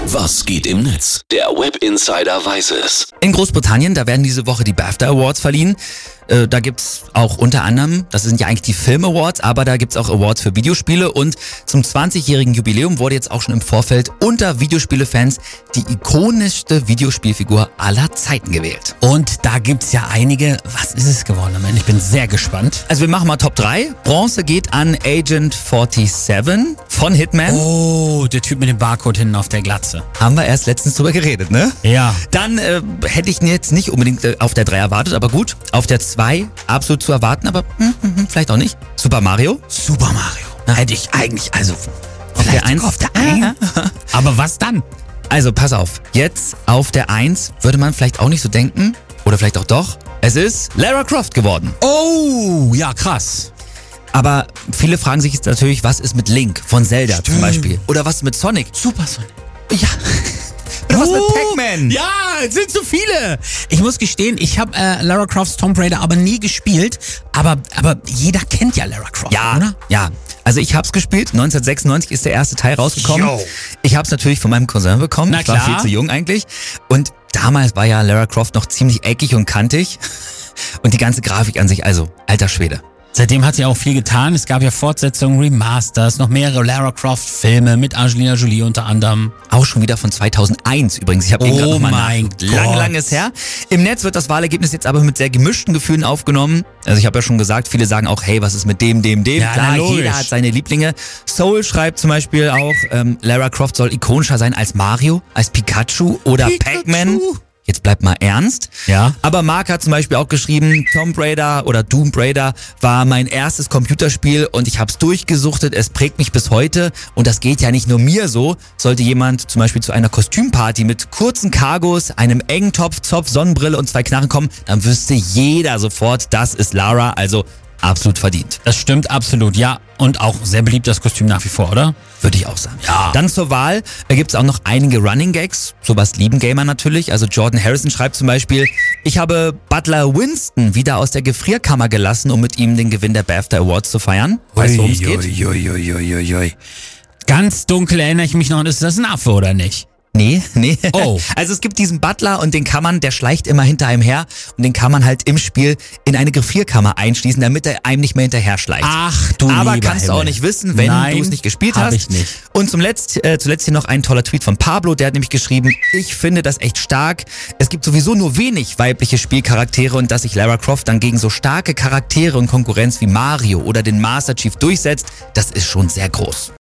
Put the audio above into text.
Was geht im Netz? Der Web Insider weiß es. In Großbritannien, da werden diese Woche die BAFTA Awards verliehen. Da gibt's auch unter anderem, das sind ja eigentlich die Film Awards, aber da gibt's auch Awards für Videospiele. Und zum 20-jährigen Jubiläum wurde jetzt auch schon im Vorfeld unter Videospielefans die ikonischste Videospielfigur aller Zeiten gewählt. Und da gibt's ja einige. Was ist es geworden am Ende? Ich bin sehr gespannt. Also wir machen mal Top 3. Bronze geht an Agent 47 von Hitman. Oh, der Typ mit dem Barcode hinten auf der Glatze. Haben wir erst letztens drüber geredet, ne? Ja. Dann hätte ich jetzt nicht unbedingt auf der 3 erwartet, aber gut. Auf der 2 absolut zu erwarten, aber vielleicht auch nicht. Super Mario. Super Mario. Hätte ich eigentlich, also Auf der 1. auf der 1. Aber was dann? Also pass auf, jetzt auf der 1 würde man vielleicht auch nicht so denken, oder vielleicht auch doch. Es ist Lara Croft geworden. Oh, ja, krass. Aber viele fragen sich jetzt natürlich, was ist mit Link von Zelda zum Beispiel? Oder was mit Sonic? Super Sonic. Ja. Oder was mit Pac-Man? Ja, es sind zu viele. Ich muss gestehen, ich habe Lara Crofts Tomb Raider aber nie gespielt. Aber jeder kennt ja Lara Croft, Ja, oder? ja. Also ich hab's gespielt, 1996 ist der erste Teil rausgekommen. Yo. Ich hab's natürlich von meinem Cousin bekommen. Na Ich war klar. viel zu jung eigentlich. Und damals war ja Lara Croft noch ziemlich eckig und kantig. Und die ganze Grafik an sich, also alter Schwede. Seitdem hat sie auch viel getan. Es gab ja Fortsetzungen, Remasters, noch mehrere Lara Croft-Filme mit Angelina Jolie unter anderem. Auch schon wieder von 2001 übrigens. Ich habe eben Oh gerade noch mal mein nachgeguckt. Lang, Gott. lang ist her. Im Netz wird das Wahlergebnis jetzt aber mit sehr gemischten Gefühlen aufgenommen. Also ich habe ja schon gesagt, viele sagen auch, hey, was ist mit dem? Ja, Klar, na, logisch. jeder hat seine Lieblinge. Soul schreibt zum Beispiel auch, Lara Croft soll ikonischer sein als Mario, als Pikachu oder Pac-Man. Jetzt bleibt mal ernst. Ja. Aber Mark hat zum Beispiel auch geschrieben, Tomb Raider oder Doom Raider war mein erstes Computerspiel und ich hab's durchgesuchtet, es prägt mich bis heute und das geht ja nicht nur mir so. Sollte jemand zum Beispiel zu einer Kostümparty mit kurzen Cargos, einem engen Topf, Zopf, Sonnenbrille und 2 Knarren kommen, dann wüsste jeder sofort, das ist Lara, also absolut verdient. Das stimmt absolut, ja. Und auch sehr beliebt das Kostüm nach wie vor, oder? Würde ich auch sagen. Ja. Dann zur Wahl gibt's auch noch einige Running Gags. Sowas lieben Gamer natürlich. Also Jordan Harrison schreibt zum Beispiel, ich habe Butler Winston wieder aus der Gefrierkammer gelassen, um mit ihm den Gewinn der BAFTA Awards zu feiern. Weißt du, worum es geht? Ganz dunkel erinnere ich mich noch, ist das ein Affe oder nicht? Nee. Oh. Also es gibt diesen Butler und den kann man, der schleicht immer hinter einem her und den kann man halt im Spiel in eine Gefrierkammer einschließen, damit er einem nicht mehr hinterher schleicht. Ach du Aber lieber kannst du Himmel. auch nicht wissen, wenn Nein, du es nicht gespielt hab hast. ich nicht. Und zuletzt hier noch ein toller Tweet von Pablo, der hat nämlich geschrieben, ich finde das echt stark. Es gibt sowieso nur wenig weibliche Spielcharaktere und dass sich Lara Croft dann gegen so starke Charaktere und Konkurrenz wie Mario oder den Master Chief durchsetzt, das ist schon sehr groß.